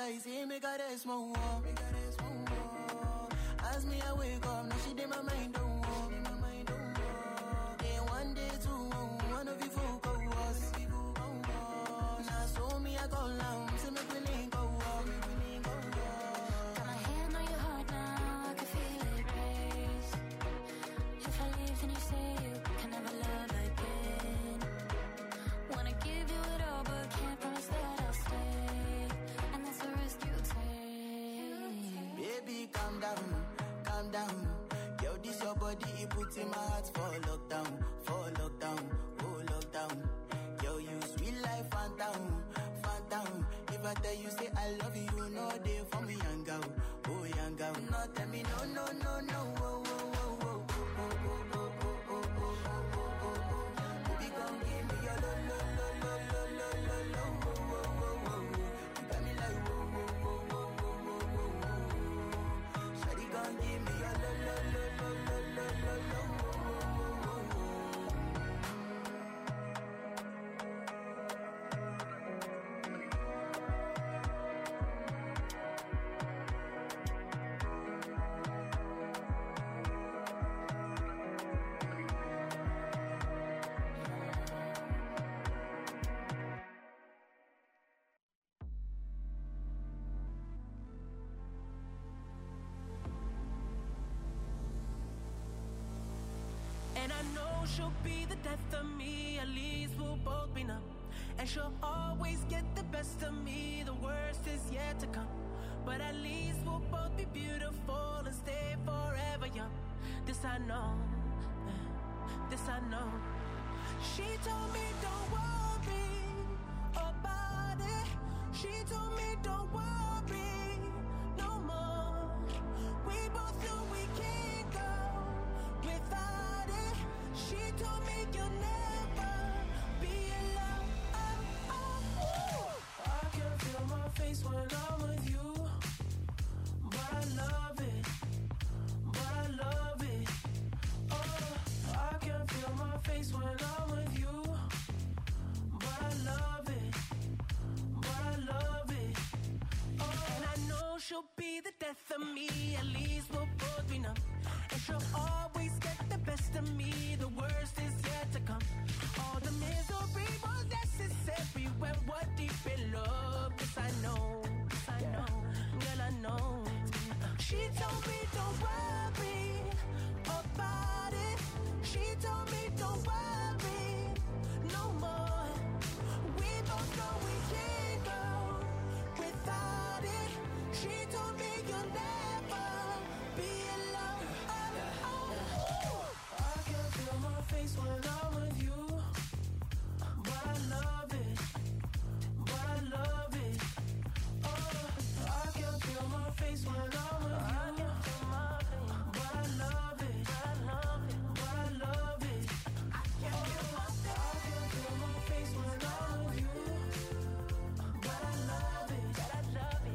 like, say, make her rest more. As me, I wake up, now she did my mind, don't walk. Then one day, two, one of you folk go us. Now, so me, I go down, say, make me link go walk. Got my hand on your heart now, I can feel it race. If I leave, then you say you can never love again. Wanna give you it all, but can't promise that I'll stay. And that's a risk you take. Baby, calm down. Yo, this your body, it puts in my heart for lockdown, oh lockdown. Yo, you sweet life, phantom. If I tell you, say I love you, no day for me, young girl, oh young girl. No, tell me, no, oh. Baby, come give me your lo. You got me like, Shawty, come give me your lo. And I know she'll be the death of me, at least we'll both be numb. And she'll always get the best of me, the worst is yet to come. But at least we'll both be beautiful and stay forever young. This I know, this I know. She told me don't worry about it. She told me don't worry no more. We both know we can't go without it. She told me you'll never be alone. I can feel my face when I'm with you, but I love it, Oh, I can feel my face when I'm with you, but I love it, Oh, and I know she'll be the death of me, at least we'll both be numb. And she'll always get the best of me, the worst is yet to come. All the misery was necessary when we're deep in love. Yes, I know, girl, I know. She told me don't worry about it. She told me don't worry no more. We both know we can't go without it. She told me you'll never be alone. I can feel my face when I'm with you, but I love it, Oh, I can feel my face when I'm with you, but I love it, I can feel my face when I'm with you, but I love it, I can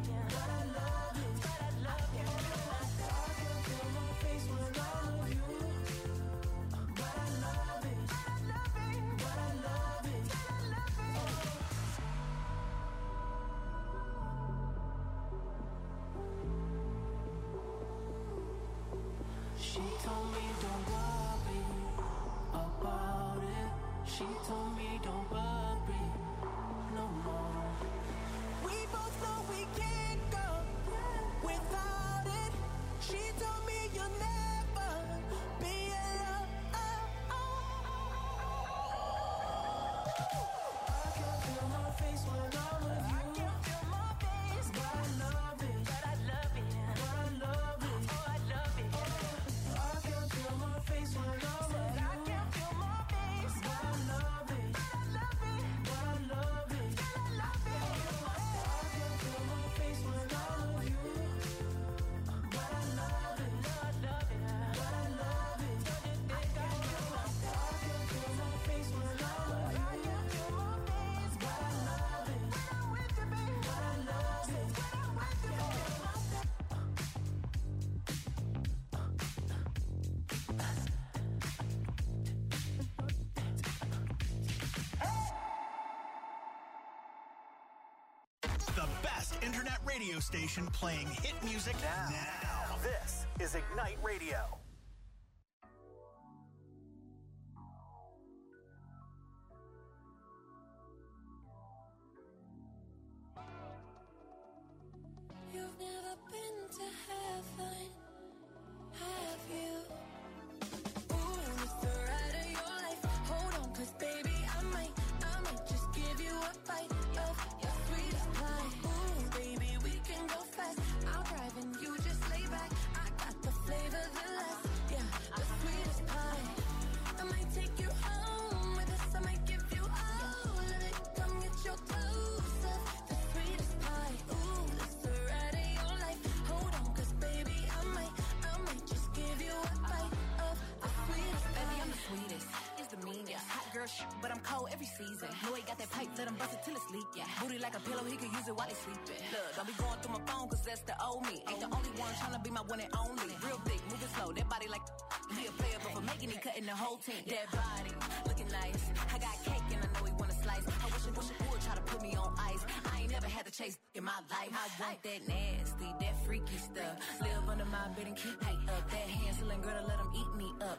feel my face when I'm with you, but I love it, She told me don't worry about it. She told me don't worry no more. We both know we can't go without it. She told me you'll never be alone. I can feel my face when I'm with you. But I love it. I can feel my face when I'm with you. But The best internet radio station playing hit music now. This is Ignite Radio. You've never been to heaven, have you? Ooh, it's the ride of your life. Hold on, 'cause baby, I might just give you a bite of your sweetest pie. Ooh, baby, we can go fast. I'll drive and you just lay back. I got the flavor, the last, yeah, the sweetest pie. I might take you home with us. I might give you all of it. Come get your dose of the sweetest pie. Ooh, it's the ride of your life. Hold on, 'cause baby, I might just give you a bite of the sweetest pie. Baby, I'm the sweetest. It's the meanest. Hot girl shit, but I'm cold every season. No, he got that pipe, let him bust it till it's leak. Yeah. Booty like a pillow, he could use it while he's sleeping. Look, don't be going through my phone, 'cause that's the old me. Ain't the only one tryna be my one and only. Real thick, moving slow, that body like he a player, but for making it, cutting the whole team. That body, looking nice. I got cake and I know he wanna slice. I wish it would try to put me on ice. I ain't never had to chase in my life. I want that nasty, that freaky stuff. Live under my bed and keep me up. That Hansel girl to let him eat me up.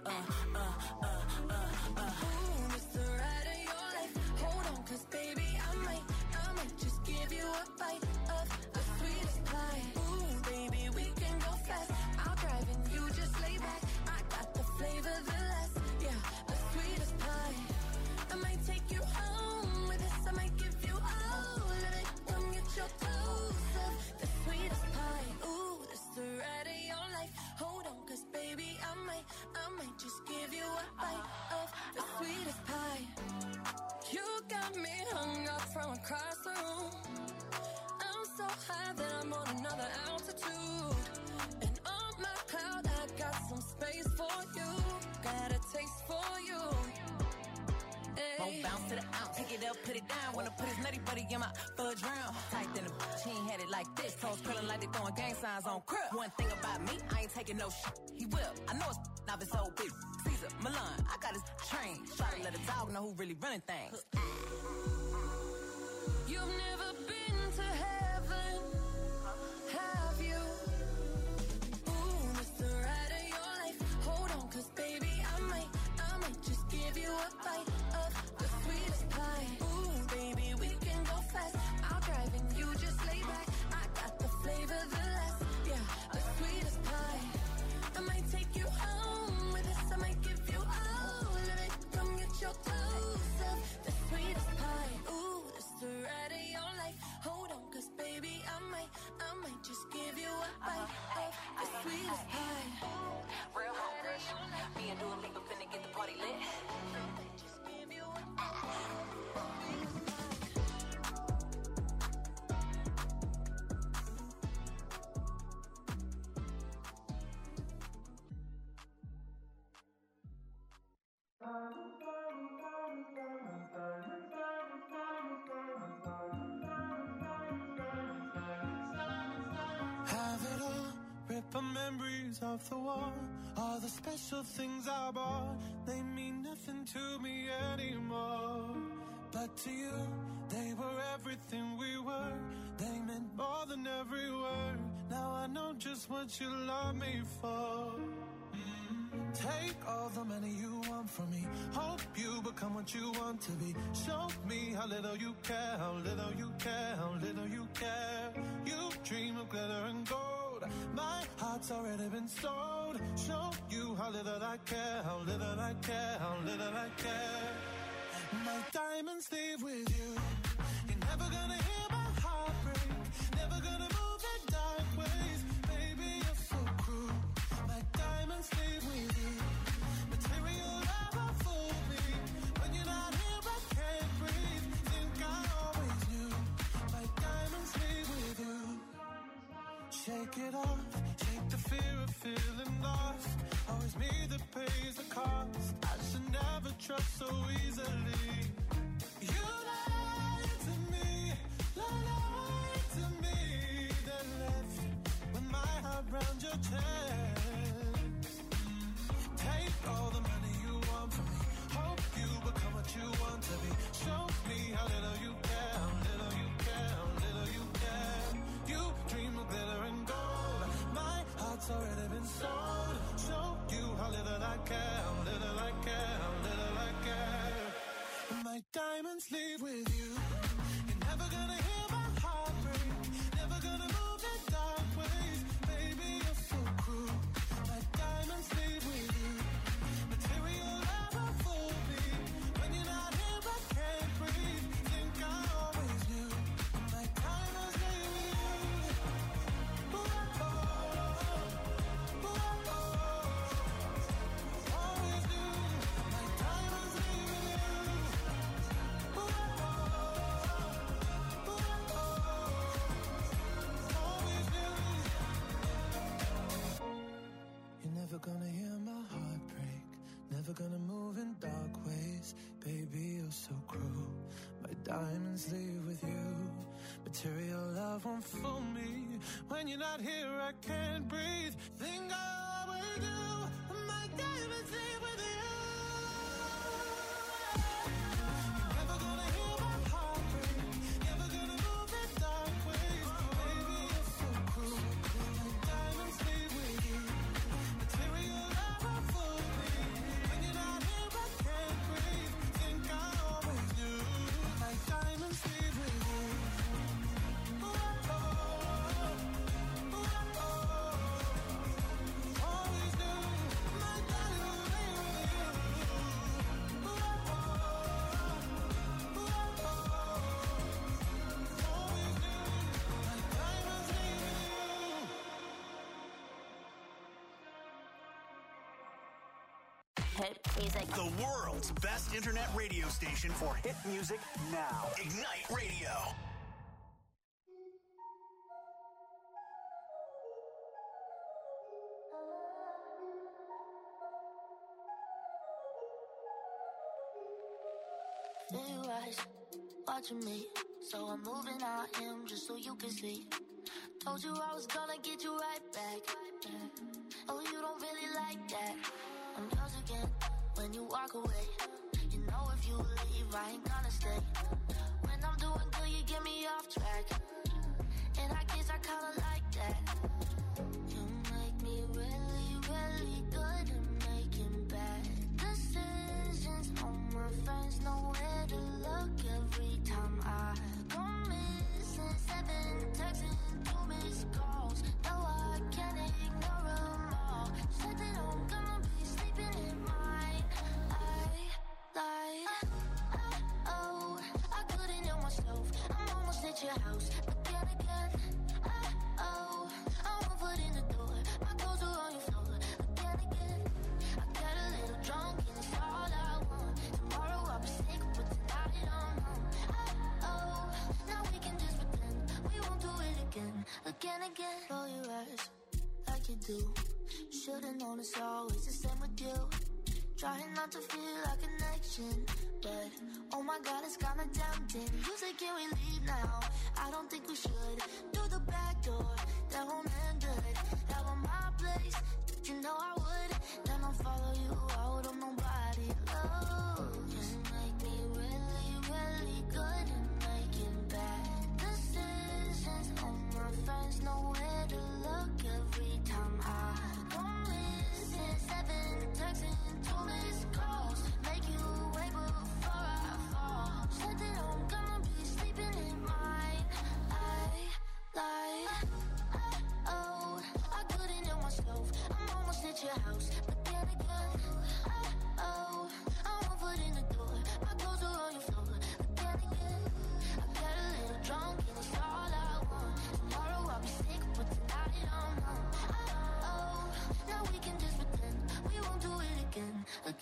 Ooh, it's the ride of your life. Hold on, 'cause baby, I might just give you a bite of the sweetest pie. Ooh, baby, we can go fast. I'll drive and you just lay back. I got the flavor, the last, yeah, the sweetest pie. I might take you home with us. I might give you all of it. Come get your dose of the sweetest pie. Ooh, it's the ride of your life. Hold on, 'cause baby, I might just give you a bite of the sweetest pie. You got me hung up from across the room. I'm so high that I'm on another altitude. And on my cloud, I got some space for you. Got a taste for you. Won't bounce to the ounce, pick it up, put it down. Wanna put his nutty buddy in my fudge round. Tight than a she ain't had it like this. Toes curling like they throwing gang signs on crib. One thing about me, I ain't taking no shit. He will. I know it's now it's so big. Caesar, Milan, I got his train. Try to let a dog know who really running things. You've never been to heaven, have you? Ooh, it's the ride of your life. Hold on, 'cause baby, I might just give you a bite of the sweetest pie. Ooh, baby, we can go fast. I'll drive and you just lay back. I got the flavor, the last, yeah, the sweetest pie. I might take you home with us. I might give you all of it. Come get your dose of the sweetest pie. Ooh, it's the ride of your life. Hold on, 'cause baby, I might just give you a bite of the sweetest pie. Real hot rush. Me and Dua Lipa finna get the party lit. Just give you a Have it all, rip the memories off the wall. All the special things I bought, they mean nothing to me anymore. But to you, they were everything we were. They meant more than every word. Now I know just what you love me for. Take all the money you want from me. Hope you become what you want to be. Show me how little you care, how little you care, how little you care. You dream of glitter and gold. My heart's already been sold. Show you how little I care, how little I care, how little I care. My diamonds leave with you. You're never gonna hear my heart break. Never gonna move in dark ways. Baby, you're so cruel. My diamonds leave with you. Material never fooled me. When you're not here, I can't breathe. Think I always knew. My diamonds leave with you. Shake it off. Shake the fear of feeling lost. Always me that pays the cost. I should never trust so easily. You lied to me. Lied to me. Then left with my heart round your chest. Take all the money you want from me. Hope you become what you want to be. Show me how little you care, how little you care, how little you care. Never gonna hear my heart break, never gonna move in dark ways. Baby, you're so cruel. My diamonds leave with you. Material love won't fool me. When you're not here, I can't breathe. Think I always do. My diamonds leave with you. You're never gonna hear my heart break, never gonna move in dark ways. Baby, you're so cruel. My diamonds leave with you. Material love won't fool me. When you're not here, I can't breathe. Think I always do. My diamonds leave with you. Always do. My diamonds leave with you. Always do. My diamonds leave with you. Hit music. The world's best internet radio station for Hit music now. Ignite Radio. Feel your eyes watching me, so I'm moving out him just so you can see. Told you I was gonna get you right back. Oh, you don't really like that. I'm yours again when you walk away. You know if you leave, I ain't gonna stay. When I'm doing good, you get me off track. And I guess I kinda like that. You make me really, really good at making bad decisions. All my friends know where to look every time I go missing. 7 texts and 2 missed calls. No, I can't ignore them all. Said that I'm gonna be sleeping in mine. Oh, I couldn't help myself. I'm almost at your house again. Oh, I won't put in the door. My clothes are on your floor again. I got a little drunk and it's all I want. Tomorrow I'll be sick, but tonight I'm home. Oh, now we can just pretend we won't do it again. Roll your eyes like you do. Should've known it's always the same with you. Trying not to feel a connection, but oh my God, it's kinda tempting. You say, can we leave now? I don't think we should. Through the back door, that won't end good. Out on my place, you know I would. Then I'll follow you out on nobody. Oh, you make me really, really good at making bad decisions. All my friends know where to look every time I go missing. 7 texts and 2 missed calls. Make you wait before I fall. Said that I'm gonna be sleeping in mine. Oh, I couldn't help myself. I'm almost at your house again. Oh, I won't put in the door. My clothes are on your floor again. I got a little drunk and it's all I want. Tomorrow I'll be sick, but tonight I'm home. Oh, now we can just pretend we won't do it again.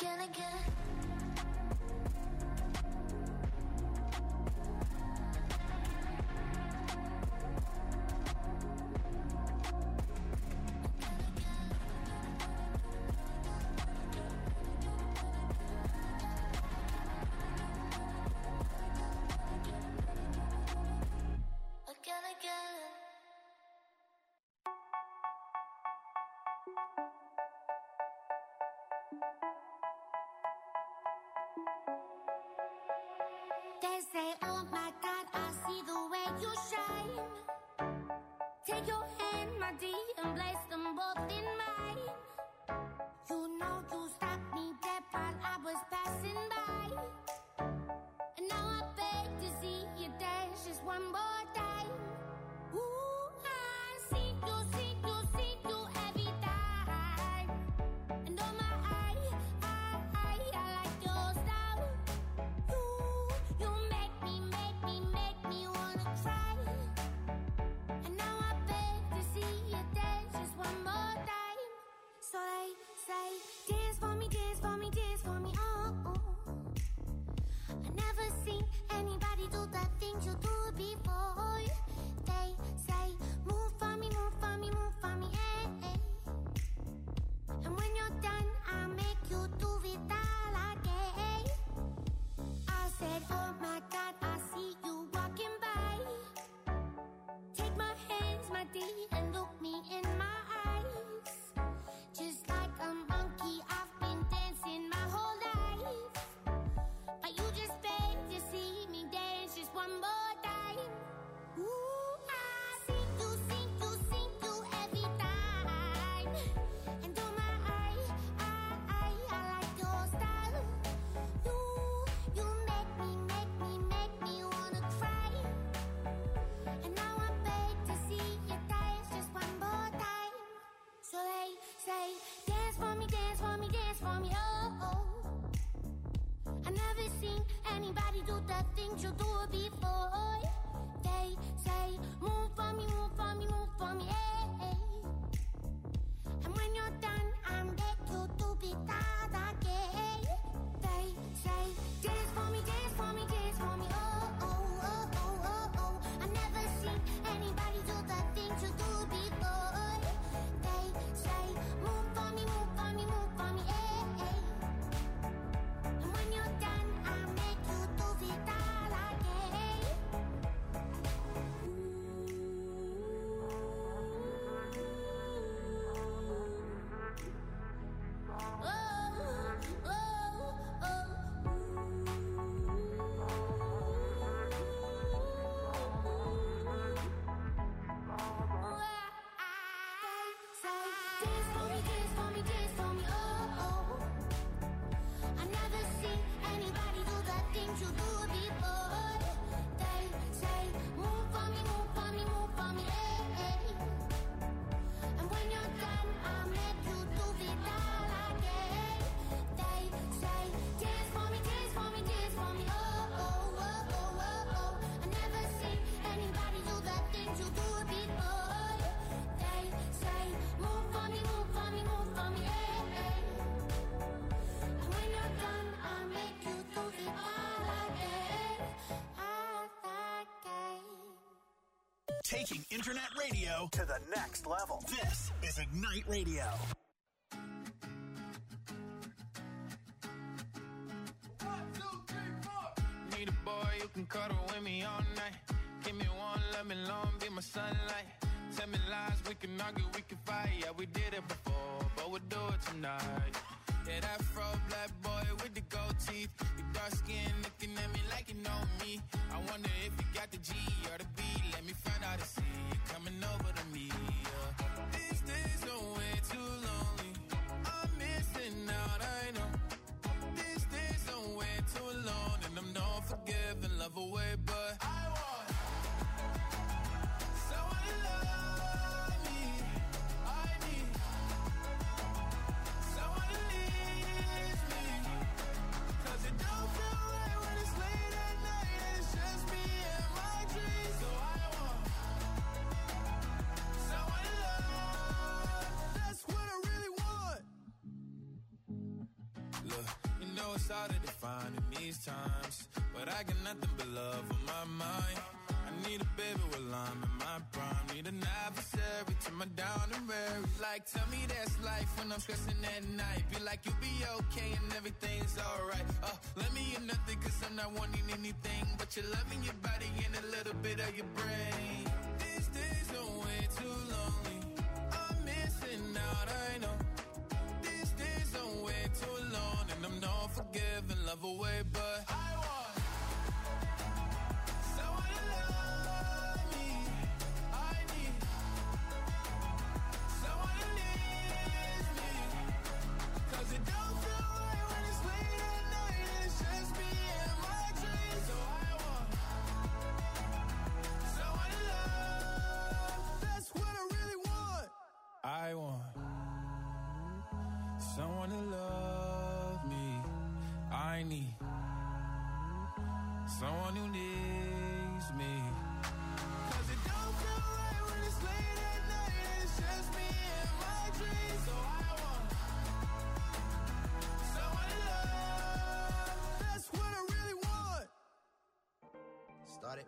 They say, oh my God, I see the way you shine. Take your hand, my dear, and place them both in mine. You know you stopped me dead while I was passing by. And now I beg to see you dance just one more time. Ooh, I see you every time. And oh my, I like your style. You make me wanna try. And now I beg to see you dance just one more say, dance for me, dance for me, dance for me, oh, oh. I never seen anybody do the things you do before. They say, move for me, move for me, move for me, hey, hey. And when you're done, I'm back you to be that again. They say, dance for me, dance for me, dance for me, oh, oh, oh, oh, oh, oh. I never seen anybody do the things you do before. They say, move for me, move for me, move for me, hey, hey. And when you're done, I'll make you do it all again. Taking internet radio To the next level. This is Ignite Radio. Need a boy you can cuddle with me all night. Give me one, let me long, be my sunlight. Tell me lies, we can argue, we can fight. Yeah, we did it before, but we'll do it tonight. Yeah, that fro black boy with the gold teeth. Your dark skin looking at me like you know me. I wonder if you got the G or the B. Let me find out and see you coming over to me. Yeah. These days are way too lonely. I'm missing out, I know. These days are way too alone, and I'm not forgiving, love away, but I want someone to love me. I need someone to leave me. 'Cause it don't feel right when it's late at night and it's just me and my dreams. So I want someone to love. That's what I really want. Look, you know it's hard to define in these times, but I got nothing but love on my mind. I need a baby while I'm in my prime. Need an adversary to my down and weary. Like, tell me that's life when I'm stressing at night. Be like, you'll be okay and everything's alright. Let me in nothing 'cause I'm not wanting anything but your loving, your body, and a little bit of your brain. These days are way too lonely. I'm missing out, I know. These days are way too alone, and I'm not forgiving, love away, but I want someone to love me. I need someone to leave me. 'Cause it don't feel right when it's late at night and it's just me and my dreams. So I want someone to love. That's what I really want. I want someone to love me. I need someone who needs me. 'Cause it don't feel right when it's late at night and it's just me and my dreams. So I want someone to love. That's what I really want. Started.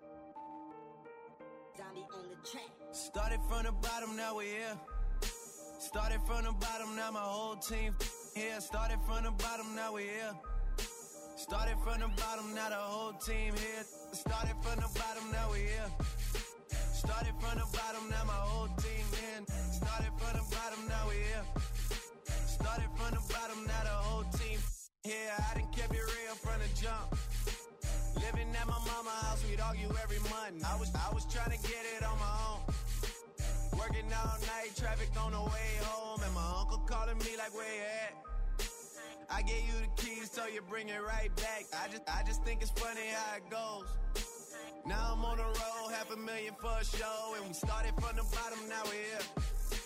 Zombie on the track. Started from the bottom, now we're here. Started from the bottom, now my whole team here. Started from the bottom, now we're here. Started from the bottom, now the whole team here. Started from the bottom, now we're here. Started from the bottom, now my whole team in. Started from the bottom, now we're here. Started from the bottom, now the whole team here. I done kept it real from the jump. Living at my mama's house, we'd argue every month. I was trying to get it on my own. Working all night, traffic on the way home, and my uncle calling me like, where you at? I gave you the keys, so you bring it right back. I just think it's funny how it goes. Now I'm on the road, $500,000 for a show, and we started from the bottom, now we're here.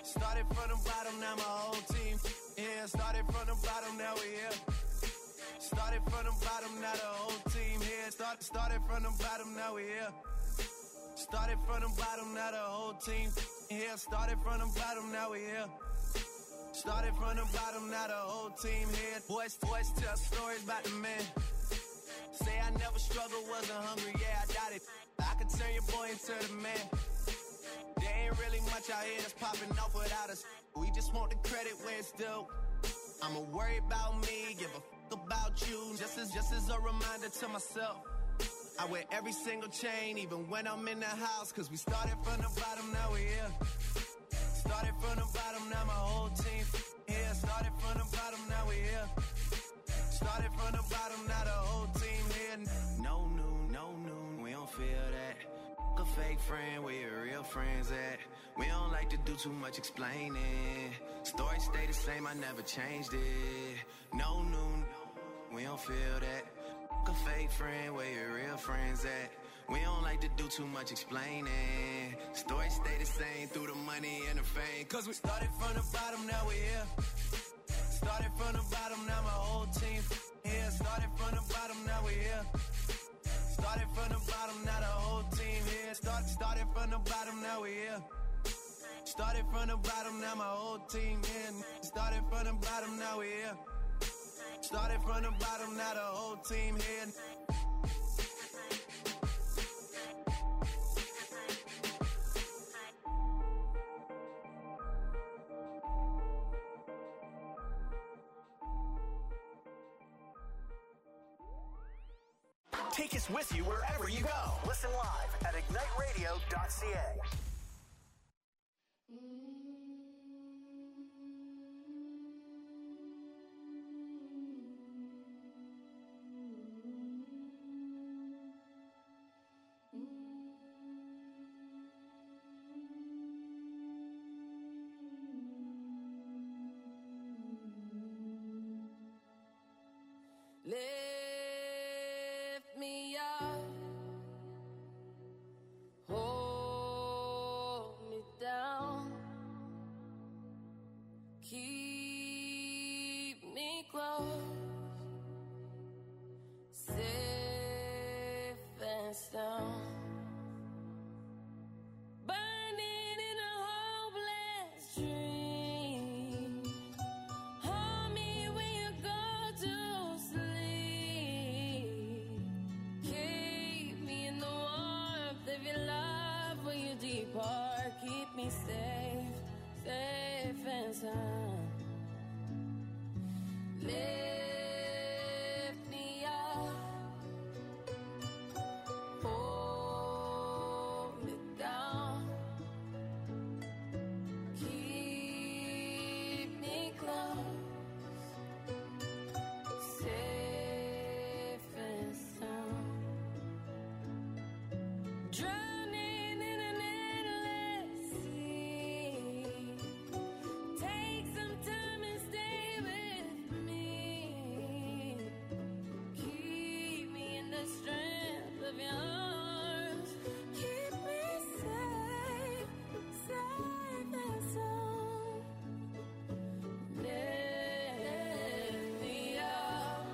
Started from the bottom, now my whole team here. Started from the bottom, now we here. Started from the bottom, now the whole team here. Started from the bottom, now we here. Started from the bottom, now the whole team here. Started from the bottom, now we here. Started from the bottom, now the whole team here. Boys tell stories about the man. Say I never struggled, wasn't hungry, yeah, I doubt it. I could turn your boy into the man. There ain't really much out here that's popping off without us. We just want the credit where it's due. I'ma worry about me, give a fuck about you. Just as a reminder to myself. I wear every single chain, even when I'm in the house. Cause we started from the bottom, now we here. Started from the bottom, now my whole team here. Started from the bottom, now we here. Started from the bottom, now the whole team here. No noon, we don't feel that. A fake friend, where your real friends at? We don't like to do too much explaining. Story stay the same, I never changed it. No noon, we don't feel that. A fake friend, where your real friends at? We don't like to do too much explaining. Story stay the same through the money and the fame. Cause we started from the bottom, now we here. Started from the bottom, now my whole team here. Started from the bottom, now we here. Started from the bottom, now the whole team here. Started from the bottom, now we here. Started from the bottom, now my whole team here. Started from the bottom, now we here. Started from the bottom, now the whole team here. Take us with you wherever you go. Listen live at igniteradio.ca. Lift me up, hold me down, keep me close, safe and sound. Burning in a hopeless dream. Hold me when you go to sleep. Keep me in the warmth of your love when you depart. Keep me safe, safe and sound. Lift me up, hold me down, keep me close, safe and sound. Drowning in an endless sea. Take some time and stay with me. Keep me in the strength of your arms. Keep me safe, safe and sound. Lift me up,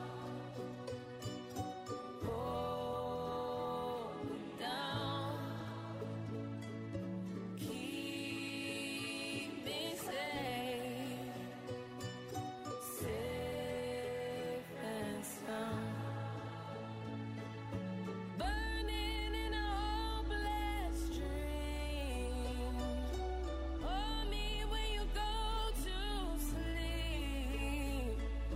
hold me down, keep me safe, safe and sound. Burning in a hopeless dream. Hold me when you go to sleep.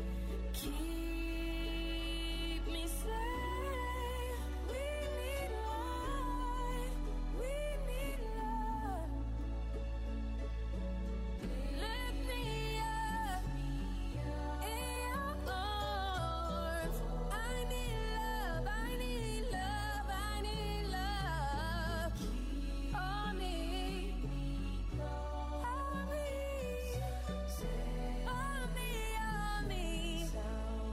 Keep me safe. We need life. We need love. Lift me up in your arms. I need love. I need love. I need love. Hold me. Hold me. Hold me. Hold me.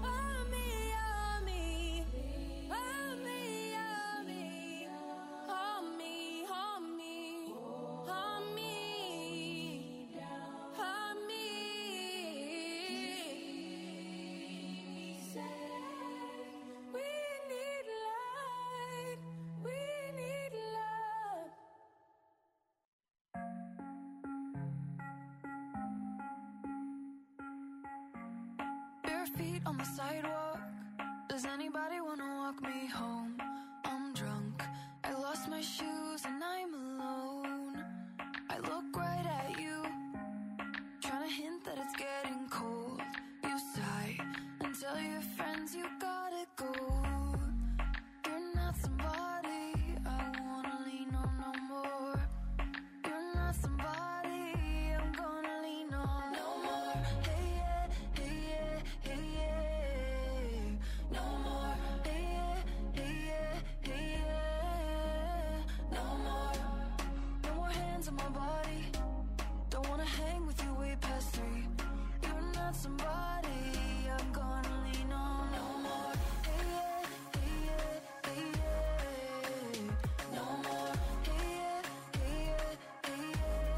feet on the sidewalk. Does anybody wanna walk me home? I'm drunk, I lost my shoes and I'm alone. I look right at you, trying to hint that it's getting cold. You sigh and tell your friends you gotta go. You're not somebody I wanna lean on no more. You're not somebody I'm gonna lean on no more. Hey yeah, hey yeah, hey yeah. No more. Hey yeah, hey yeah, hey yeah. No more. No more hands on my body. Don't wanna hang with you way past 3. You're not somebody I'm gonna lean on no more. Hey yeah, hey yeah, hey yeah. No more. Hey yeah, hey yeah, hey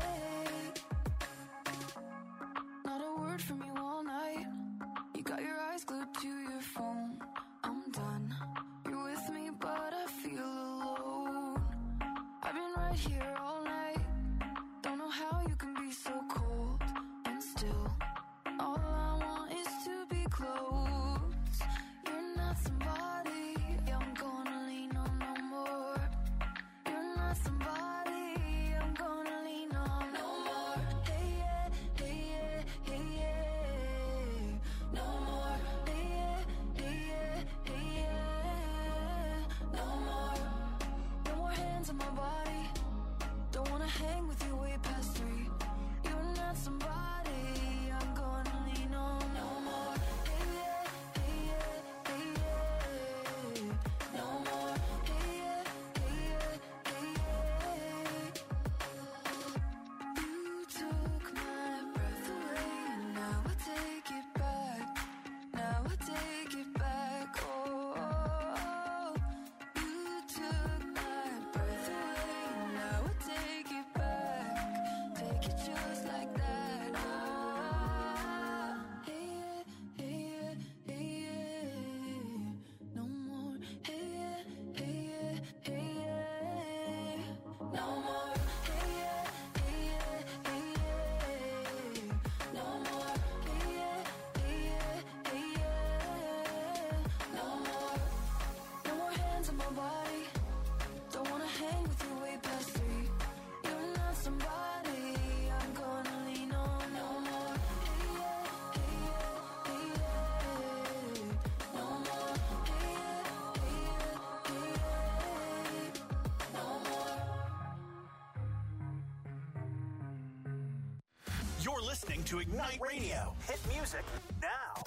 yeah. Not a word from you all night. You got your eyes glued to your phone. I'm done. You're with me, but I feel alone. I've been right here all night. Don't know how you can be so cold and still. All I want is to be close. You're not somebody I'm gonna lean on no more. You're not somebody I'm gonna lean on no more. Hey yeah, hey yeah, hey yeah. No more. Hey yeah, hey yeah, hey yeah. No more. No more hands on my body. Don't wanna hang with you way past 3. You're not somebody I'm gonna lean on no more. Hey yeah, hey yeah, hey yeah. No more. Hey yeah, hey yeah, hey yeah. You took my breath away and now I take it back. Now I take it back. Oh, you took my breath away and now I take it back. Take it just like that. Ah, hey yeah, hey yeah, hey yeah. No more. Hey yeah, hey yeah, hey yeah. No more. Hey yeah, hey yeah, hey yeah. No more. Hey yeah, hey yeah, hey yeah. No more. No more hands on my body. Don't wanna hang with you way past 3. You're not somebody I'm gonna lean on no more. Hey yeah, hey yeah, hey yeah. No more. Hey yeah, hey yeah, hey yeah. No more. You're listening to Ignite Radio. Hit music now.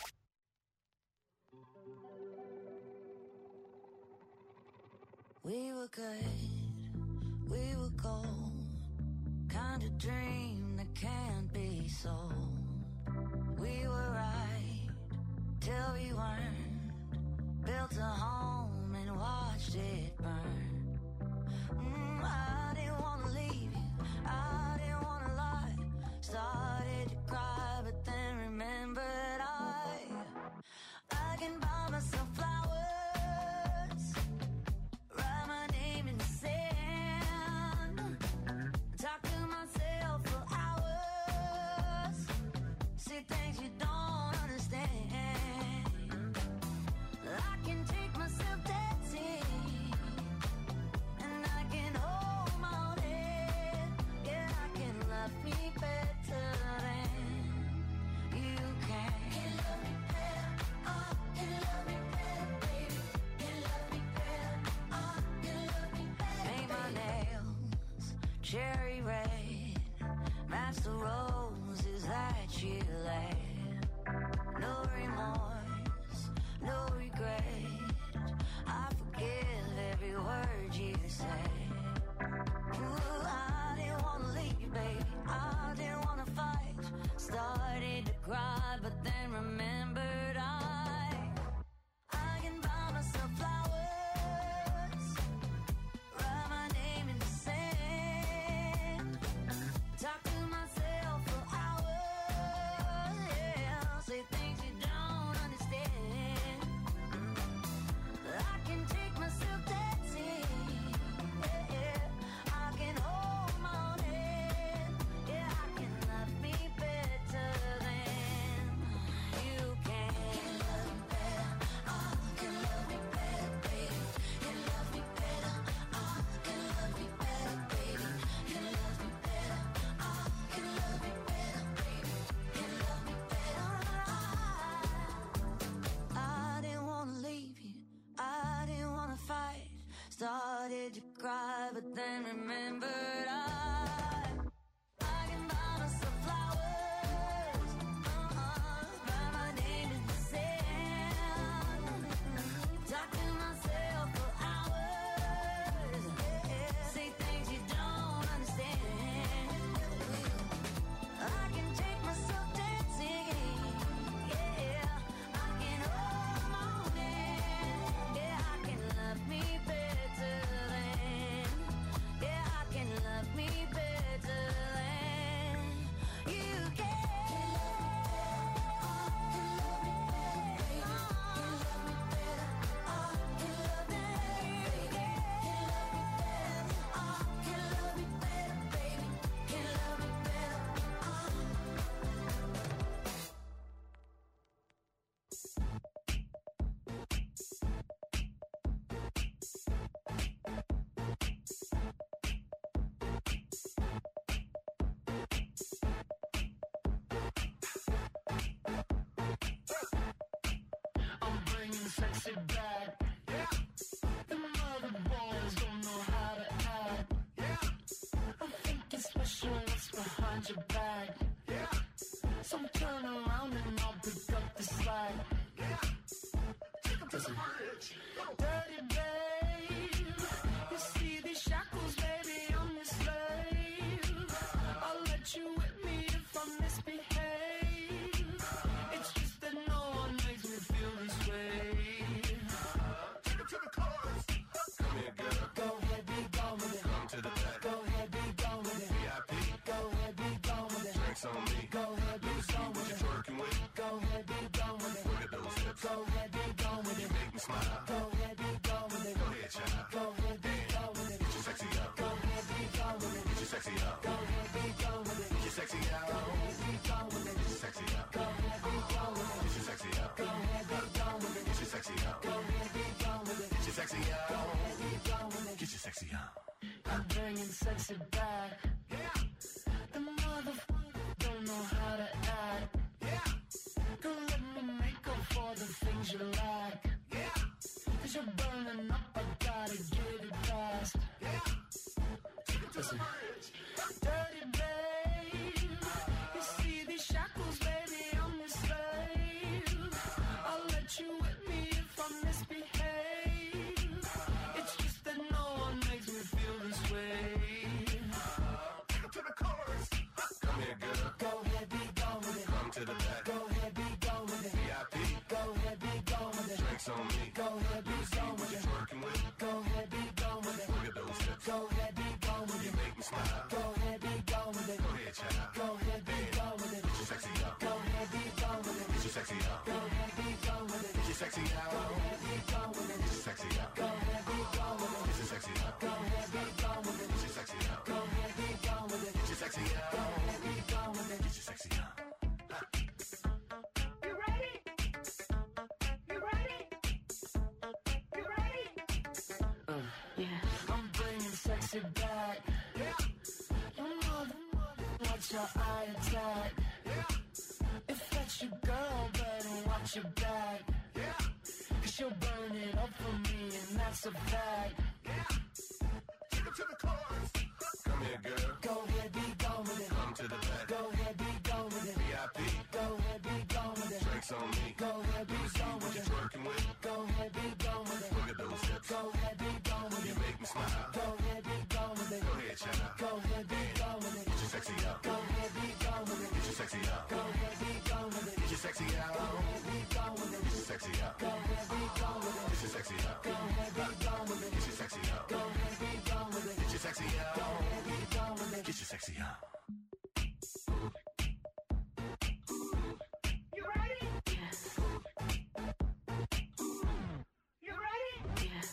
We were good, we were gold. Kind of dream that can't be sold. We were right till we weren't. Built a home and watched it burn. I didn't wanna leave you, I didn't wanna lie. Started to cry, but then remembered I can buy myself flowers, write my name in the sand, talk to myself for hours, see things you don't understand. I can take myself dancing, and I can hold my own head. Yeah, I can love me better than you can. Can love me better, can love me better, baby. Can love me better, can love me better. Paint my nails cherry red, match the roses that you laid. No remorse, no regret. I forgive every word you say. Ooh, I didn't wanna leave you, baby. I didn't wanna fight. Started to cry, but then remembered I can buy myself flowers, write my name in the sand, talk to myself for hours, yeah, say things you don't understand. I can take myself dancing, yeah, I can hold my own head, yeah, I can love me better than you sexy back. Yeah. The mother boys don't know how to act. Yeah. I'm thinking special, what's behind your back? Yeah. So turn around and I'll pick up the slack. Yeah. Take 'em to the bridge. Dirty babe, you see these shackles, baby, I'm your slave. I'll let you whip me if I misbehave. It's just that no one makes me feel this way. Take 'em to the chorus. Come here, girl. Go ahead, be gone with it. Come to the back. Go ahead, be gone with it. VIP. Go ahead, be gone with it. Drinks on me. Go ahead, be gone with it. Working with. Go ahead, be gone with it. Look at those hips. Go ahead, be gone with it. You make me smile. Go ahead, be gone with it. Go ahead, child. Go ahead, be gone with it. Get your sexy out. Go ahead, be gone with it. Get your sexy out. Go ahead, be gone with it. Get your sexy out. Go ahead, be gone with it. Get your sexy out. Go ahead, be gone with it. Get your sexy out. Go ahead, be gone with it. Get your sexy out. Go ahead, be gone with it. Get your sexy out. Go ahead, be gone with it. Get your sexy out. I'm bringing sexy back. Yeah. The motherfucker don't know how to act. Yeah. Don't let me make up for the things you lack. Yeah. 'Cause you're burning up, I gotta get it fast. Yeah. Listen. Dirty babe, you see these shackles, baby, I'm your slave. I'll let you whip me if I misbehave. It's just that no one makes me feel this way. Take 'em to the chorus. Come here, girl. Go ahead, be gone with it. Come to the back. Go ahead, be gone with it. VIP. Go ahead, be gone with it. Drinks on me. Go ahead, be gone with it. Working with. Go ahead, be gone with it. Look at those hips. Go ahead, be gone with it. You make me smile. Go ahead, be gone with it. Go ahead, child. Go ahead, be gone with it. Get your sexy out. Go ahead, be gone with it. Get your sexy out. Go ahead, be gone with it. Get your sexy out. Go ahead, be gone with it. Get your sexy out. Go ahead, be gone with it. Get your sexy out. Go ahead, be gone with it. Get your sexy out. Go ahead, be gone with it. Get your sexy out. Go ahead, be gone with it. Get your sexy out. You ready? You ready? You ready? Yeah. I'm bringing sexy back. Yeah. You mother, watch your eye attack. Yeah. If that's your girl, better watch your back. Yeah. 'Cause she'll burn it up for me, and that's a fact. Yeah. Take 'em to the chorus. Come here, girl. Go ahead, be gone with it. Come to the back. Go ahead, be gone with it. VIP. Go ahead, be gone with it. Drinks on me. Go ahead, be gone with it. Working with. Go ahead, be gone with it. Look at those hips. Go ahead, be gone with it. You make me smile. Go ahead, be gone with it. Go ahead, child. Go ahead, be gone with it. Get your sexy out. Go ahead, be gone with it. Get your sexy out. Go ahead, be gone with it. Get your sexy out. Go ahead, be gone with it. Get your sexy out. Go ahead, be gone with it. Get your sexy out. Go ahead, be gone with it. Get your sexy out. Go ahead, be gone with it. Get your sexy out. Go ahead, be gone with it. Get your sexy out. You ready? Yes. You ready? Yes.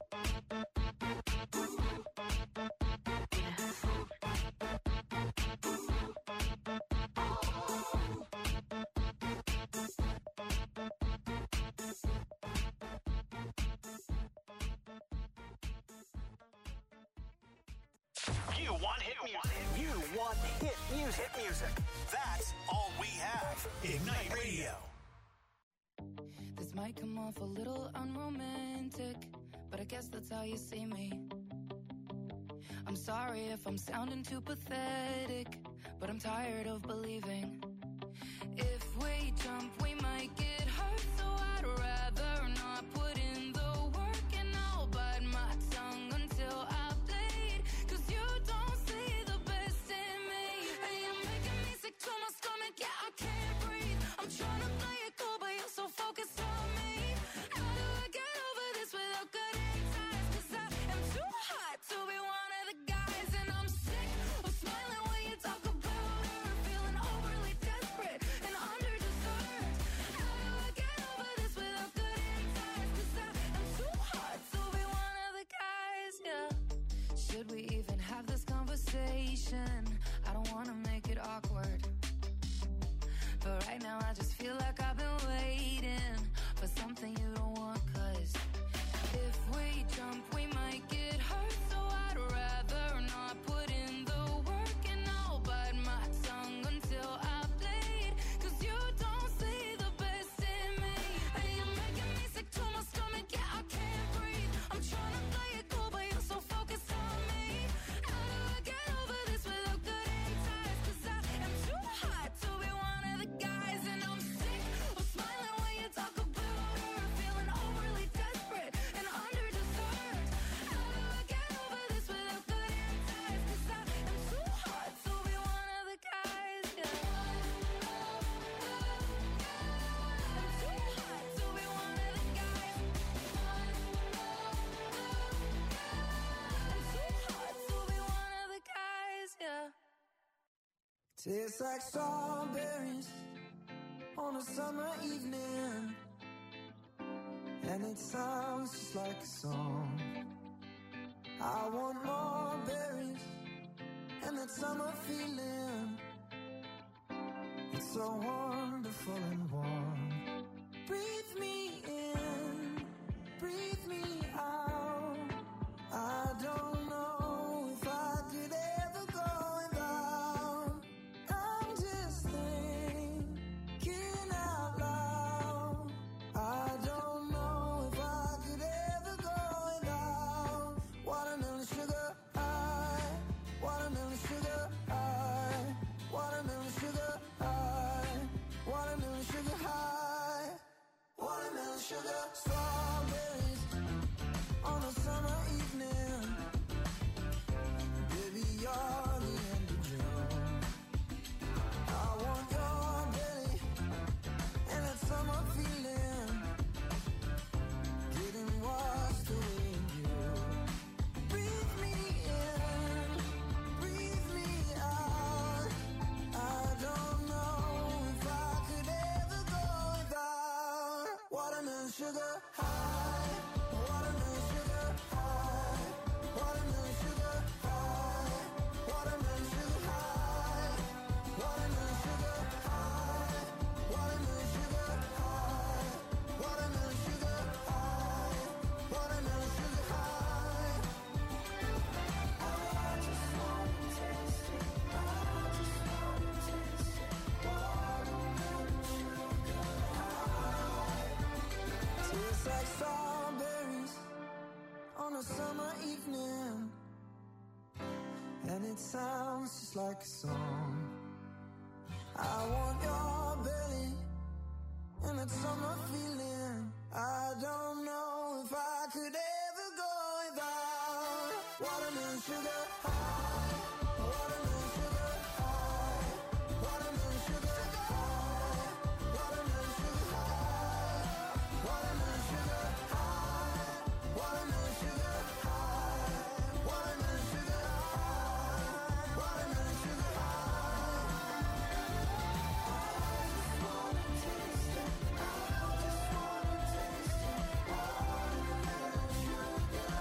You want hit music. You want hit music. Hit music. That's all we have. Ignite Radio. This might come off a little unromantic, but I guess that's how you see me. I'm sorry if I'm sounding too pathetic, but I'm tired of believing. If we jump, we might get hurt, so I'd rather not put in the work, and I'll bite my tongue until I bleed, 'cause you don't see the best in me. And you're making me sick to my stomach, yeah, I can't breathe. I'm trying to play it cool, but you're so focused on me. How do I get over this without cutting ties? 'Cause I am too hot to be one of the guys, and I'm sick of smiling when you talk about her, feeling overly desperate and underdeserved. How do I get over this without cutting ties? 'Cause I am too hot to be one of the guys, yeah. Should we even have this conversation? I don't wanna make it awkward, but right now I just feel like Tastes like strawberries on a summer evening, and it sounds just like a song. I want more berries and that summer feeling. It's so wonderful and warm. Breathe me in, breathe me out. I don't know if I could ever go without. I'm just thinking out loud. I don't know if I could ever go without. Watermelon sugar high, watermelon sugar high, watermelon sugar high, watermelon sugar high, watermelon sugar. Strawberries on a summer evening. Baby, you're the end of June. I want your belly and that summer feeling, getting washed away in you. Breathe me in, breathe me out. I don't know if I could ever go without. Watermelon sugar high, watermelon sugar high, watermelon sugar high, watermelon sugar high, watermelon sugar high, watermelon sugar high, watermelon sugar high, watermelon sugar high. I just wanna taste it, I just wanna taste it. Watermelon sugar high. Tastes like strawberries on a summer evening, and it sounds just like a song. I want your belly and that summer feeling. I don't know if I could ever go without. Watermelon sugar high, watermelon sugar high, watermelon sugar high, watermelon sugar high, watermelon sugar high, watermelon sugar high, watermelon sugar high, watermelon sugar high. I just wanna taste it, I just wanna taste it. Watermelon sugar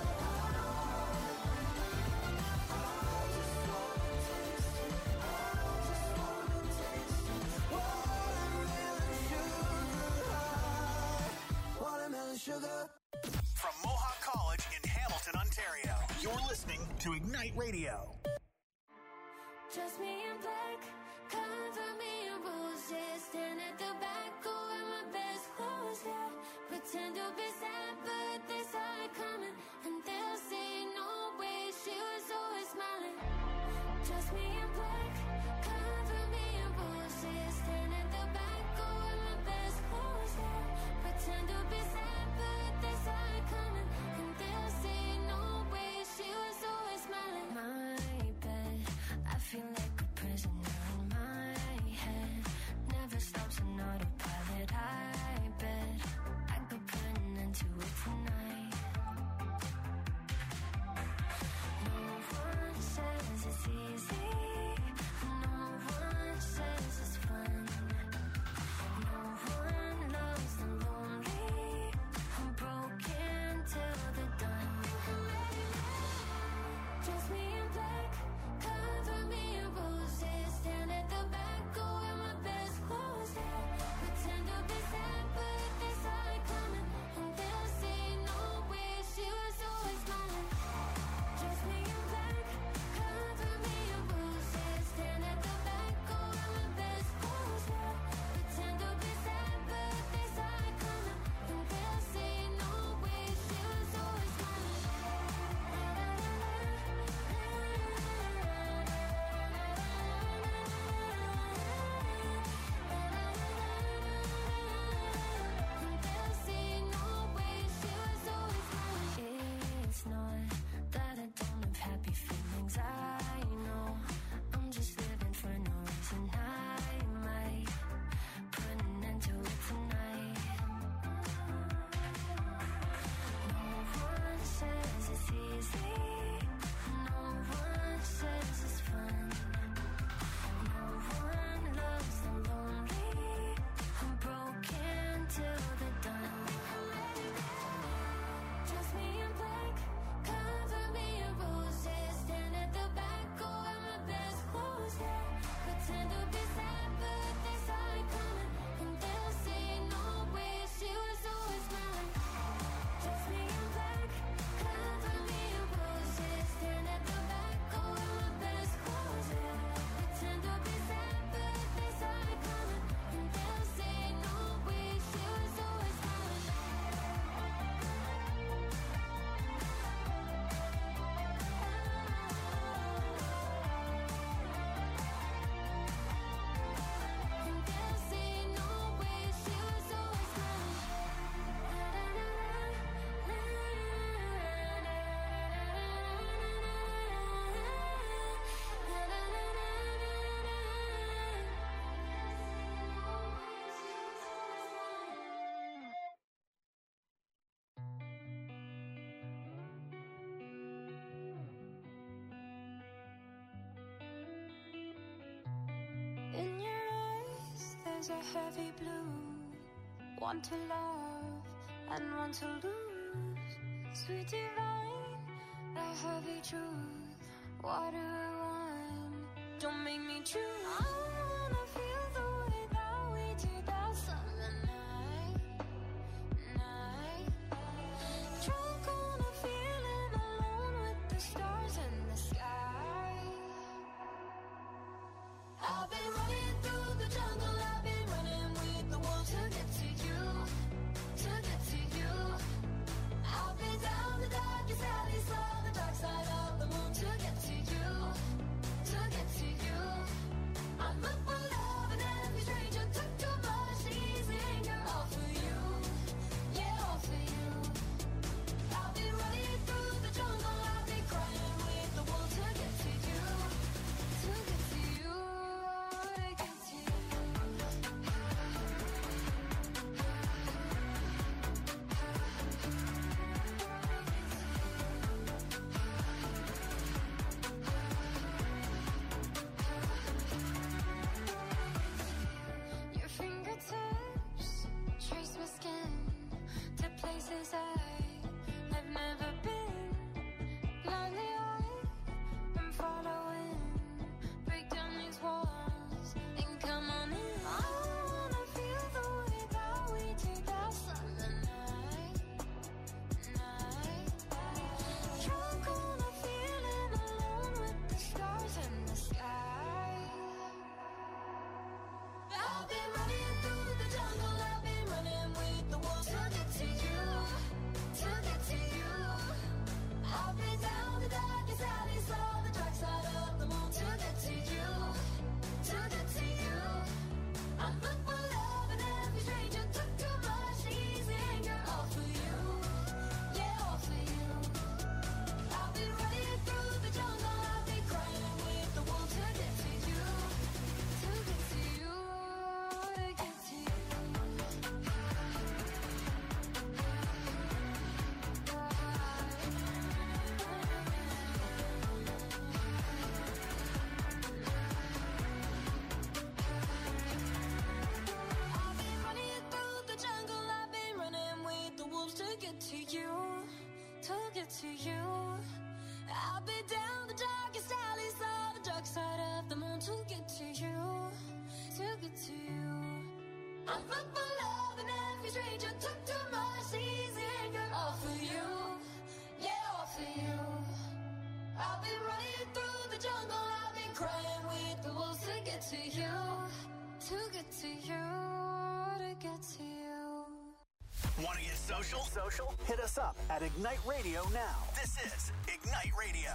high. Watermelon sugar. From Mohawk College in Hamilton, Ontario, you're listening to Ignite Radio. Just me in black, cover me in roses. Stand at the back, go wear my best clothes, yeah. Pretend to be sad, but they saw it coming. And they'll say, no way, she was always smiling. Just me in black, cover me in roses. Stand at the back, go wear my best clothes, yeah. Pretend to be sad, but they saw it coming. And they'll say, no way, she was always smiling. My bed, I feel like a prisoner in my head. Never stops on autopilot. I bet I could put an end to it tonight. No one says it's easy. skies are heavy blue. One to love and one to lose. Sweet divine, the heavy truth. Water or wine, don't make me choose. I wanna feel the way that we did that summer night. Drunk on a feeling, alone with the stars in the sky. I've been running through the jungle, I've been running with the wolves to get to you, to get to you. I've been down the darkest alley, saw the dark side of the moon to get to you, to get to you. I'm up for love and every stranger took too much easy anger, all for you, yeah, all for you. I've been running through the jungle, I've been crying with the wolves to get to you, to get to you, to get to you. Your fingertips trace my skin to places I've never been. Blindly I'm following. Break down these walls and come on in. I wanna feel the way that we did that summer night. Drunk on a feeling, alone with the stars in the sky. I've been running through the jungle, I've been running with the wolves to get to you, to get to you. I've been down the darkest alley, saw the dark side of the moon to get to you, to get to you. I'm up for love and every stranger took too much easy anger, all for you, yeah, all for you. I've been running through the jungle, I've been crying with the wolves to get to you, to get to you, to get to you. I've been running through the jungle, I've been running with the wolves to get to you, to get to you. I've been down the darkest alleys, saw the dark side of the moon to get to you, to get to you. I'm up for love and every stranger took too much easy anger, all for you, yeah, all for you. I've been running through the jungle, I've been crying with the wolves to get to you, to get to you, to get to you. Want to get social? Social? Hit us up at Ignite Radio now. This is Ignite Radio.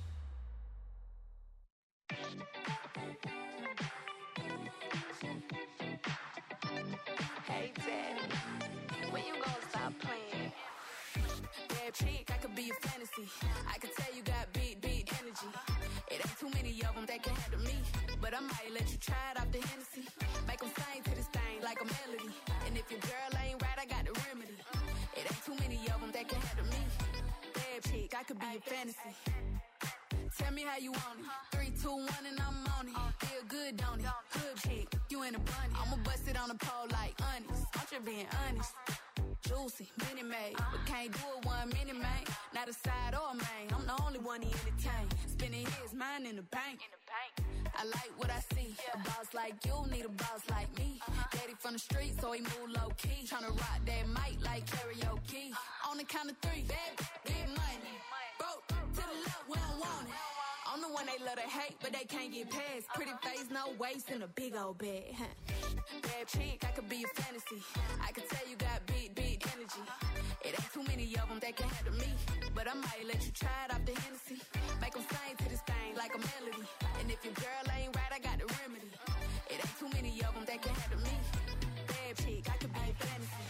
Hey, Daddy, when you gonna stop playing? Bad chick, I could be a fantasy. I could tell you got big, big energy. It ain't too many of them that can handle me. But I might let you try it off the Hennessy. Make them sing to this thing like a melody. And if your girl ain't right, I got the remedy. It ain't too many of them that can handle me. Bad chick, I could be a fantasy. Tell me how you want it. 3, 2, 1, and I'm on it. Feel good, don't it? Good chick, you in a bunny. I'ma bust it on the pole like honest. I'm just being honest. Juicy, mini made, but can't do it 1 minute, man. Not a side or a main. I'm the only one he entertain. Spending his mind in the bank. I like what I see. A boss like you need a boss like me. Daddy from the street, so he move low key. Tryna rock that mic like karaoke. On the count of 3, bad, big money. Broke to the left, we don't want it. I'm the one they love to hate, but they can't get past. Pretty face, no waist, and a big old bag. Bad chick, I could be a fantasy. I could tell you got big, big energy. It ain't too many of them that can handle me. But I might let you try it off the Hennessy. Make them sing to this thing like a melody. And if your girl ain't right, I got the remedy. It ain't too many of them that can handle me. Bad chick, I could be a fantasy.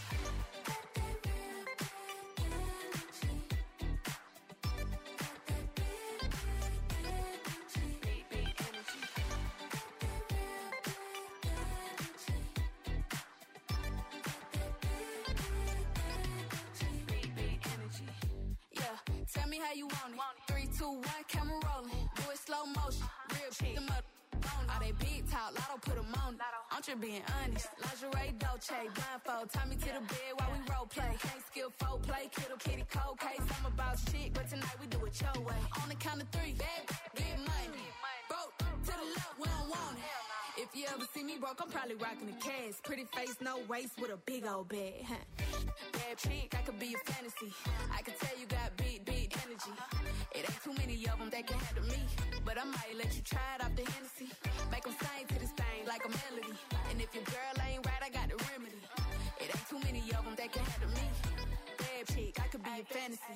Tell me how you want it. 3, 2, 1, camera rolling. Do it slow motion. Real chick. Them up on it. All they big talk, Lotto put them on it. I'm just being honest. Lingerie, Dolce, blindfold. Tie me to the bed while we role play. Can't skill folk play, kittle kitty cold case. I'm about shit, but tonight we do it your way. On the count of 3, bad, get money. Broke to the left, we don't want it. If you ever see me broke, I'm probably rocking the cash. Pretty face, no waist, with a big old bag. Bad chick, I could be a fantasy. I can tell you got big energy. It ain't too many of them that can handle me. But I might let you try it off the Hennessy. Make them sing to this thing like a melody. And if your girl ain't right, I got the remedy. It ain't too many of them that can handle me. Bad chick, I could be a fantasy.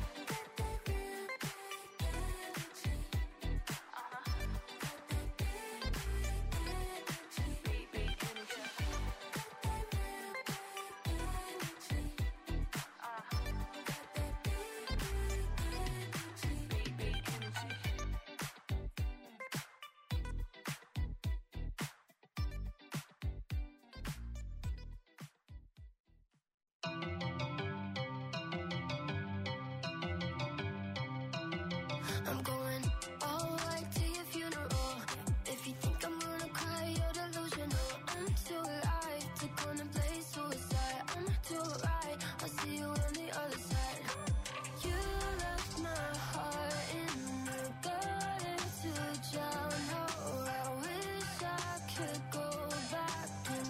I'm going all white to your funeral. If you think I'm gonna cry, you're delusional. I'm too alive to contemplate suicide. I'm too right, I'll see you on the other side. You left my heart in the gutter to drown. Oh, I wish I could go back in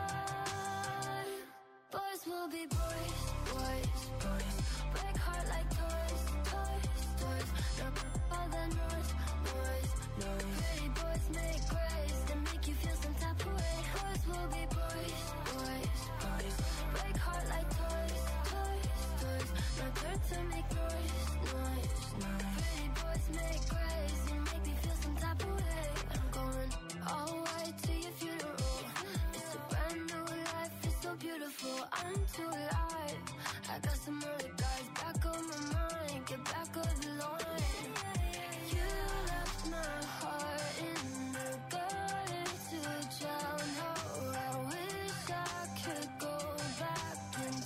time. Boys will be boys, boys, boys. Break heart like toys, toys, toys. All the noise, noise, noise. Pretty boys make grace and make you feel some type of way. Boys will be boys, boys, boys. Break heart like toys, toys, toys. My turn to make noise, noise, noise. Pretty boys make grace and make me feel some type of way. I'm going all white to your funeral. It's a brand new life, it's so beautiful. I'm too alive. I got some other guys back on my mind. Get back on the line. You left my heart in the gutter to drown. Oh, I wish I could go back in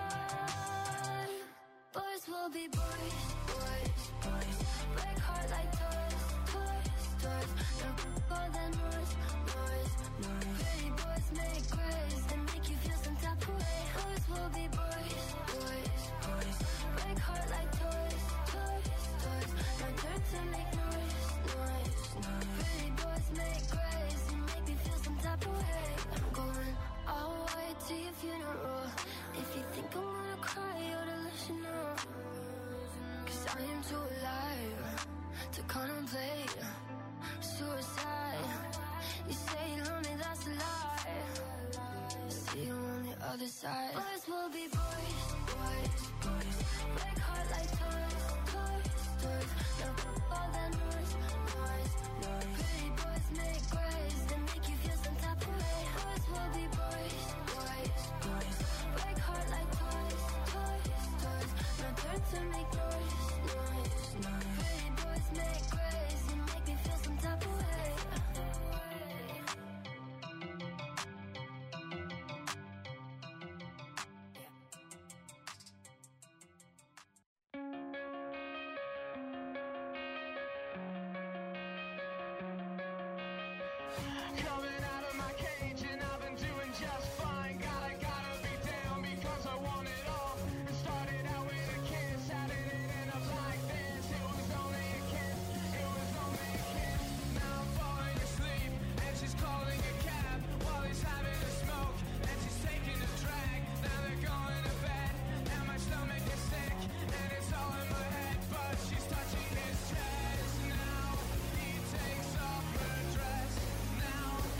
time. Boys will be boys, boys, boys. Break heart like toys, toys, toys. All the noise, noise, noise. Pretty boys make grace and make you feel some type of way. Boys will be boys, boys, boys. Break heart like toys, toys, toys. My turn to make noise, noise, noise. Pretty boys make grace and make me feel some type of way. I'm going all white to your funeral. If you think I'm gonna cry, you're delusional. 'Cause I am too alive to contemplate suicide. You say you love me, that's a lie. See you on the other side. Boys will be boys, boys, boys. Break heart like toys, toys, toys. All the noise, noise, noise. Pretty boys make grace and make you feel some type of way. Boys will be boys, boys, boys. Break heart like toys, toys, toys. My turn to make noise, noise, noise. Pretty boys make grace and make me feel some type of way. Coming out of my cage and I've been doing just fine. Gotta be down because I want it all. It started out with a kiss, how did it end up like this? It was only a kiss, it was only a kiss. Now I'm falling asleep and she's calling a cab while he's having a smoke and she's taking a drag. Now they're going to bed and my stomach is sick and it's all in my head, but she's touching his chest. Now he takes off her dress. Now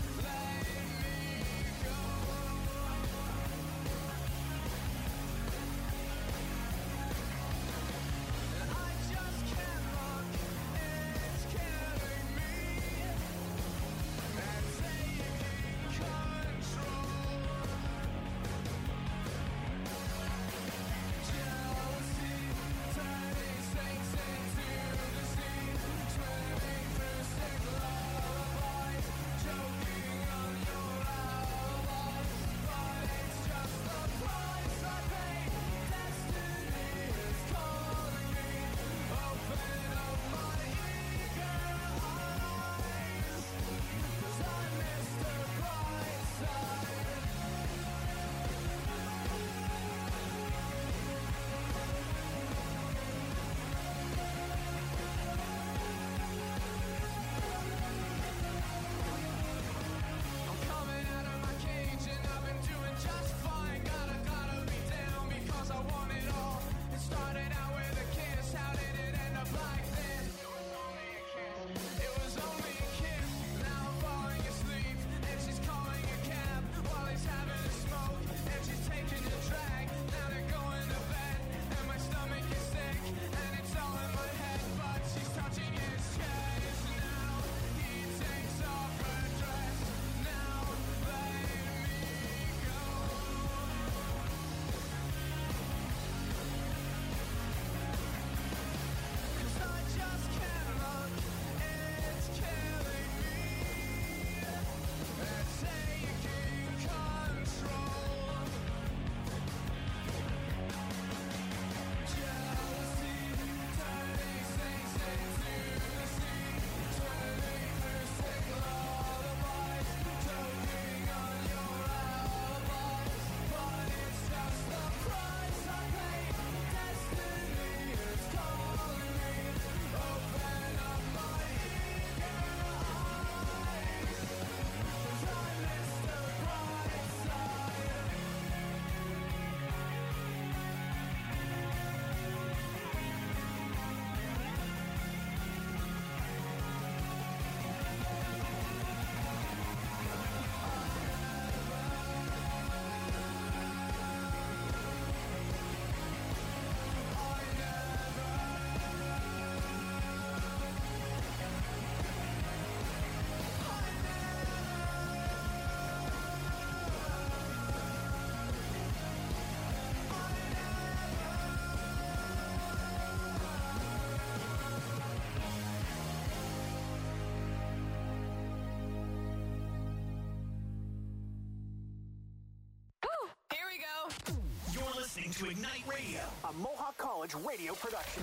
listening to Ignite Radio, a Mohawk College radio production.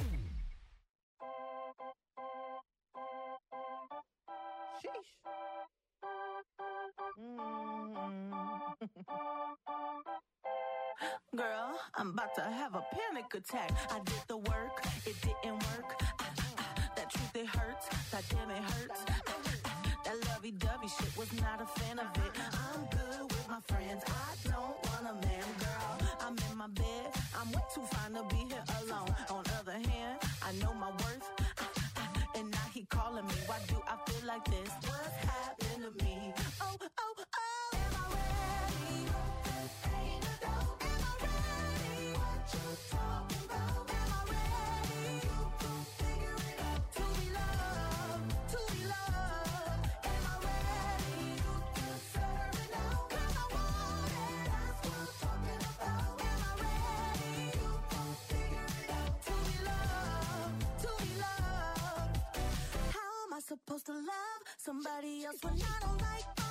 Girl, I'm about to have a panic attack. I did the work, it didn't work. That truth, it hurts. That damn, it hurts. That lovey-dovey shit was not a fan of it. I'm good with my friends. I don't want a man, girl. I'm in my bed. I'm way too fine to be here alone. On the other hand, I know my worth. And now he calling me. Why do I feel like this? What's happened to me? Oh, oh, oh. Am I ready? Ain't a doubt. Am I ready? What you talking about? Am I ready? You gon' figure it out. To be loved, to be loved. Am I ready? You deserve it now. 'Cause I want it. That's what I'm talking about. Am I ready? You gon' figure it out. To be loved, to be loved. How am I supposed to love somebody else when I don't like